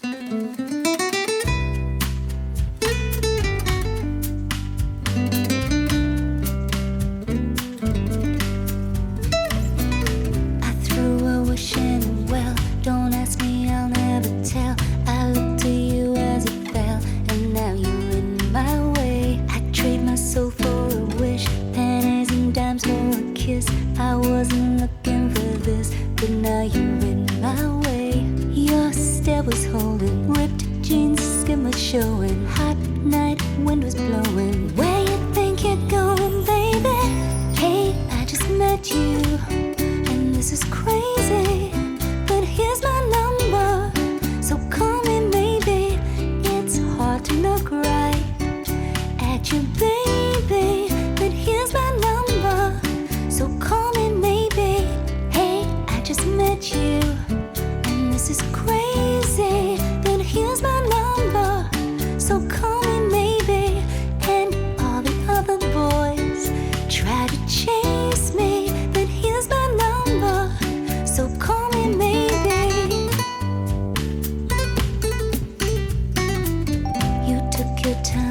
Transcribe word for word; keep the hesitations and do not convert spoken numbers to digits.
threw a wish in a well. Don't ask me, I'll never tell. I looked to you as it fell, and now you're in my way. I trade my soul for a wish, pennies and dimes for a kiss. I wasn't looking for this, but now you're in my way. Your step was holding, ripped jeans, skin was showing. Hot night, wind was blowing. Where you think you're going, baby? Hey, I just met you, and this is crazy, but here's my number, so call me maybe. It's hard to look right at you, baby, but here's my number, so call me maybe. Hey, I just met you, and this is crazy, but here's my number, so call me maybe. And all the other boys try to chase me, but here's my number, so call me maybe. You took your time